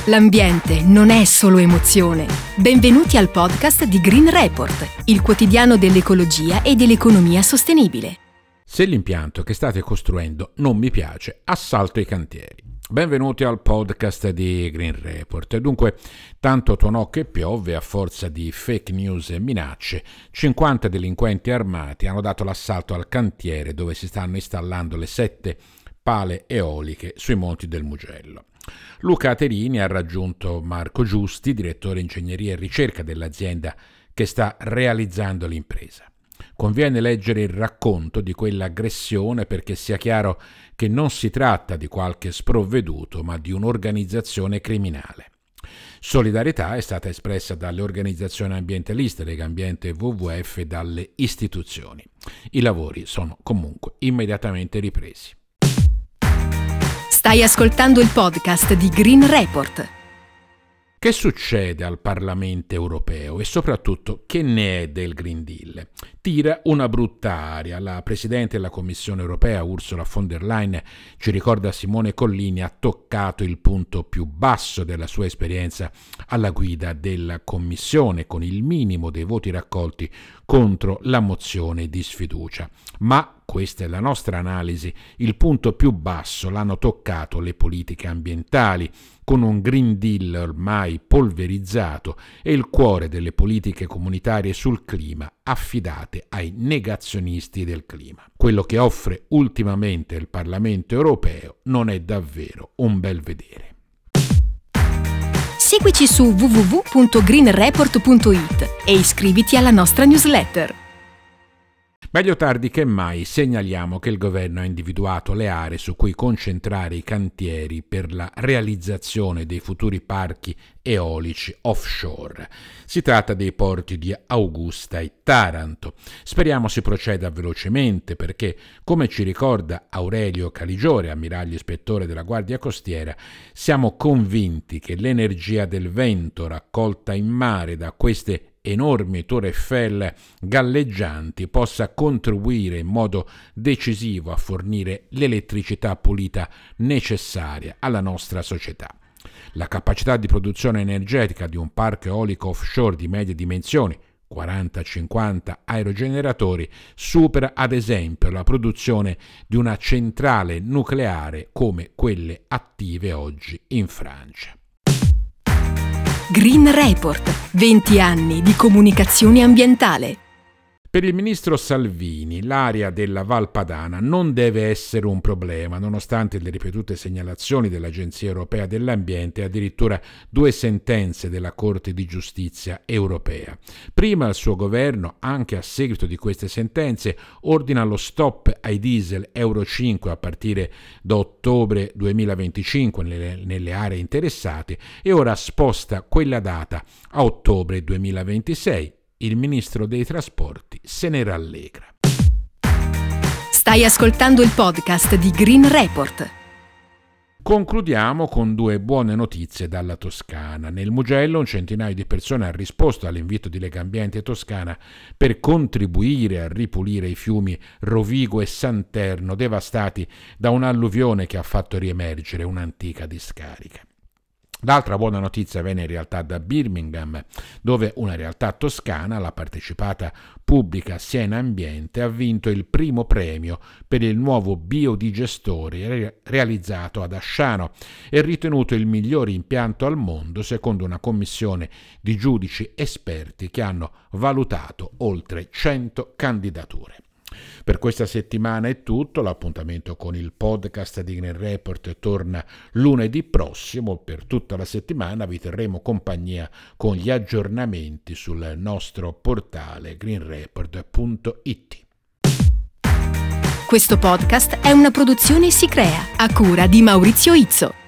L'ambiente non è solo emozione. Benvenuti al podcast di Green Report, il quotidiano dell'ecologia e dell'economia sostenibile. Se l'impianto che state costruendo non mi piace, assalto i cantieri. Benvenuti al podcast di Green Report. Dunque, tanto tuonò che piove, a forza di fake news e minacce, 50 delinquenti armati hanno dato l'assalto al cantiere dove si stanno installando le 7 pale eoliche sui monti del Mugello. Luca Aterini ha raggiunto Marco Giusti, direttore ingegneria e ricerca dell'azienda che sta realizzando l'impresa. Conviene leggere il racconto di quell'aggressione perché sia chiaro che non si tratta di qualche sprovveduto, ma di un'organizzazione criminale. Solidarietà è stata espressa dalle organizzazioni ambientaliste, Legambiente e WWF e dalle istituzioni. I lavori sono comunque immediatamente ripresi. Stai ascoltando il podcast di Green Report. Che succede al Parlamento europeo e soprattutto che ne è del Green Deal? Tira una brutta aria. La Presidente della Commissione europea, Ursula von der Leyen, ci ricorda Simone Collini, ha toccato il punto più basso della sua esperienza alla guida della Commissione, con il minimo dei voti raccolti contro la mozione di sfiducia. Ma questa è la nostra analisi, il punto più basso l'hanno toccato le politiche ambientali, con un Green Deal ormai polverizzato e il cuore delle politiche comunitarie sul clima affidate ai negazionisti del clima. Quello che offre ultimamente il Parlamento europeo non è davvero un bel vedere. Seguici su www.greenreport.it e iscriviti alla nostra newsletter. Meglio tardi che mai segnaliamo che il governo ha individuato le aree su cui concentrare i cantieri per la realizzazione dei futuri parchi eolici offshore. Si tratta dei porti di Augusta e Taranto. Speriamo si proceda velocemente perché, come ci ricorda Aurelio Caligiore, ammiraglio ispettore della Guardia Costiera, siamo convinti che l'energia del vento raccolta in mare da queste enormi Tour Eiffel galleggianti possa contribuire in modo decisivo a fornire l'elettricità pulita necessaria alla nostra società. La capacità di produzione energetica di un parco eolico offshore di medie dimensioni, 40-50 aerogeneratori, supera ad esempio la produzione di una centrale nucleare come quelle attive oggi in Francia. Green Report, 20 anni di comunicazione ambientale. Per il ministro Salvini, l'area della Val Padana non deve essere un problema, nonostante le ripetute segnalazioni dell'Agenzia Europea dell'Ambiente e addirittura 2 sentenze della Corte di Giustizia Europea. Prima il suo governo, anche a seguito di queste sentenze, ordina lo stop ai diesel Euro 5 a partire da ottobre 2025 nelle aree interessate e ora sposta quella data a ottobre 2026. Il ministro dei trasporti se ne rallegra. Stai ascoltando il podcast di Green Report. Concludiamo con 2 buone notizie dalla Toscana. Nel Mugello un centinaio di persone ha risposto all'invito di Legambiente Toscana per contribuire a ripulire i fiumi Rovigo e Santerno devastati da un'alluvione che ha fatto riemergere un'antica discarica. L'altra buona notizia viene in realtà da Birmingham, dove una realtà toscana, la partecipata pubblica Siena Ambiente, ha vinto il primo premio per il nuovo biodigestore realizzato ad Asciano e ritenuto il migliore impianto al mondo secondo una commissione di giudici esperti che hanno valutato oltre 100 candidature. Per questa settimana è tutto, l'appuntamento con il podcast di Green Report torna lunedì prossimo. Per tutta la settimana vi terremo compagnia con gli aggiornamenti sul nostro portale greenreport.it. Questo podcast è una produzione Si Crea, a cura di Maurizio Izzo.